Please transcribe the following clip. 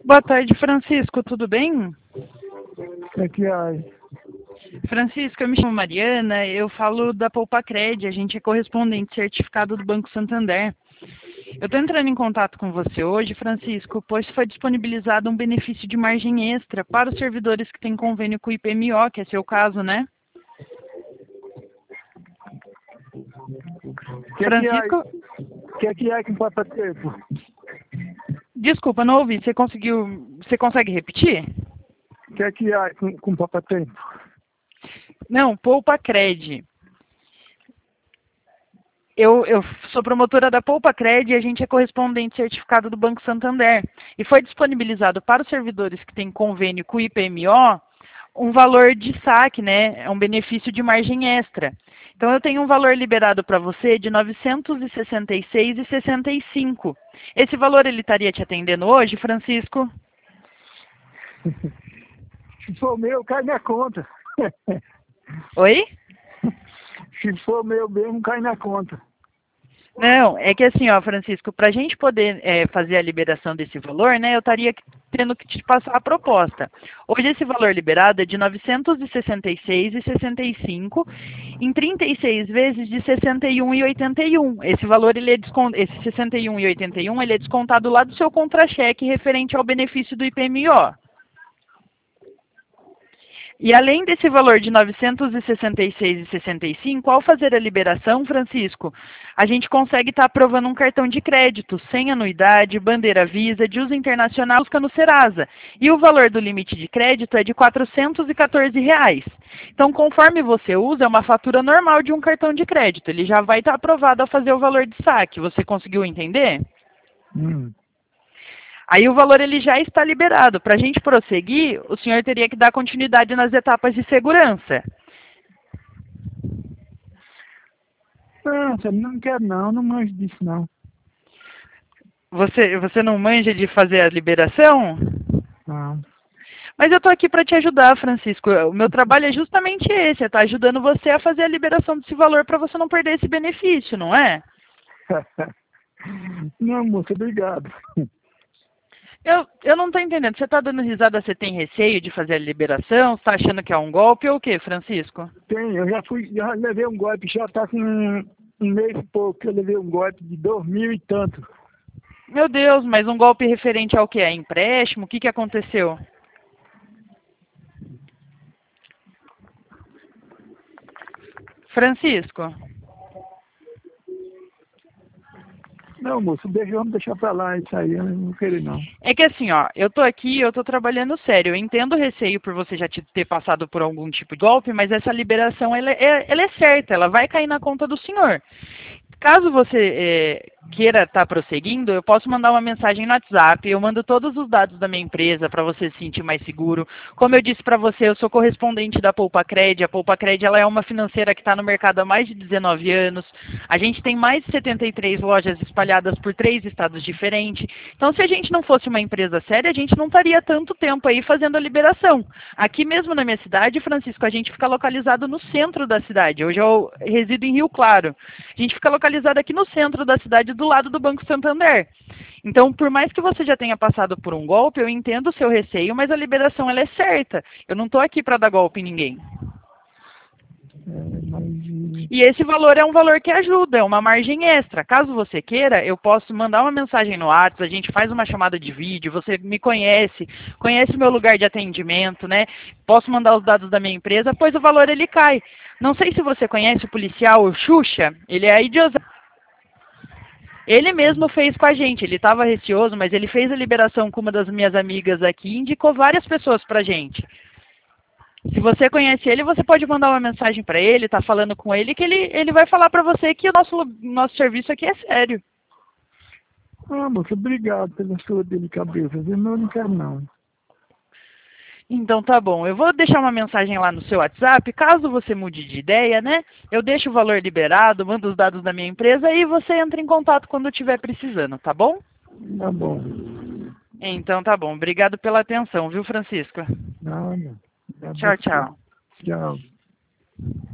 Boa tarde, Francisco, tudo bem? É que ai, Francisco, eu me chamo Mariana, eu falo da Poupacred, a gente é correspondente certificado do Banco Santander. Eu estou entrando em contato com você hoje, Francisco, pois foi disponibilizado um benefício de margem extra para os servidores que têm convênio com o IPMO, que é seu caso, né? ai, Francisco, que ai com papa tempo? desculpa, não ouvi, você consegue repetir? Que ai com papa tempo? Não, Poupacred. Eu sou promotora da Poupacred e a gente é correspondente certificado do Banco Santander. E foi disponibilizado para os servidores que têm convênio com o IPMO um valor de saque, né? É um benefício de margem extra. Então eu tenho um valor liberado para você de R$ 966,65. Esse valor ele estaria te atendendo hoje, Francisco? Se for meu, cai na conta. Oi? Se for meu mesmo, cai na conta. Não, é que assim, ó, Francisco, para a gente poder fazer a liberação desse valor, né, eu estaria tendo que te passar a proposta. Hoje esse valor liberado é de R$ 966,65 em 36 vezes de R$ 61,81. Esse valor, esse R$ 61,81, ele é descontado lá do seu contra-cheque referente ao benefício do IPMO. E além desse valor de R$ 966,65, ao fazer a liberação, Francisco, a gente consegue estar aprovando um cartão de crédito sem anuidade, bandeira Visa, de uso internacional, busca no Serasa. E o valor do limite de crédito é de R$ 414. Então, conforme você usa, é uma fatura normal de um cartão de crédito. Ele já vai estar aprovado ao fazer o valor de saque. Você conseguiu entender? Hum. Aí o valor ele já está liberado. Para a gente prosseguir, o senhor teria que dar continuidade nas etapas de segurança. Não, você não quer não manjo disso não. Você não manja de fazer a liberação? Não. Mas eu estou aqui para te ajudar, Francisco. O meu trabalho é justamente esse, é estar ajudando você a fazer a liberação desse valor para você não perder esse benefício, não é? Não, moça, obrigado. Eu não estou entendendo. Você está dando risada, você tem receio de fazer a liberação? Você está achando que é um golpe ou o quê, Francisco? Tem, eu já levei um golpe, já tá com um mês e pouco que eu levei um golpe de 2.000 e tanto. Meu Deus, mas um golpe referente ao quê? A empréstimo? O que aconteceu? Francisco? Não, moço, vamos deixar pra lá isso aí, eu não quero não. É que assim, ó, eu tô aqui, eu tô trabalhando sério. Eu entendo o receio por você já ter passado por algum tipo de golpe, mas essa liberação, ela é certa, ela vai cair na conta do senhor. Caso você queira estar prosseguindo, eu posso mandar uma mensagem no WhatsApp. Eu mando todos os dados da minha empresa para você se sentir mais seguro. Como eu disse para você, eu sou correspondente da Poupacred. A Poupacred ela é uma financeira que está no mercado há mais de 19 anos. A gente tem mais de 73 lojas espalhadas por 3 estados diferentes. Então, se a gente não fosse uma empresa séria, a gente não estaria tanto tempo aí fazendo a liberação. Aqui mesmo na minha cidade, Francisco, a gente fica localizado no centro da cidade. Hoje eu resido em Rio Claro. A gente fica localizado aqui no centro da cidade, do lado do Banco Santander. Então, por mais que você já tenha passado por um golpe, eu entendo o seu receio, mas a liberação ela é certa. Eu não estou aqui para dar golpe em ninguém. Mas E esse valor é um valor que ajuda, é uma margem extra. Caso você queira, eu posso mandar uma mensagem no WhatsApp, a gente faz uma chamada de vídeo, você me conhece, conhece o meu lugar de atendimento, né? Posso mandar os dados da minha empresa, pois o valor ele cai. Não sei se você conhece o policial, o Xuxa, ele é aí de Osasco. Ele mesmo fez com a gente, ele estava receoso, mas ele fez a liberação com uma das minhas amigas aqui e indicou várias pessoas pra gente. Se você conhece ele, você pode mandar uma mensagem para ele, tá falando com ele, que ele vai falar para você que o nosso serviço aqui é sério. moça, obrigado pela sua delicadeza, viu? Não, eu não quero não. Então tá bom, eu vou deixar uma mensagem lá no seu WhatsApp, caso você mude de ideia, né? Eu deixo o valor liberado, mando os dados da minha empresa e você entra em contato quando estiver precisando, tá bom? Tá bom. Então tá bom, obrigado pela atenção, viu, Francisco? Não. Tchau, tchau. Tchau.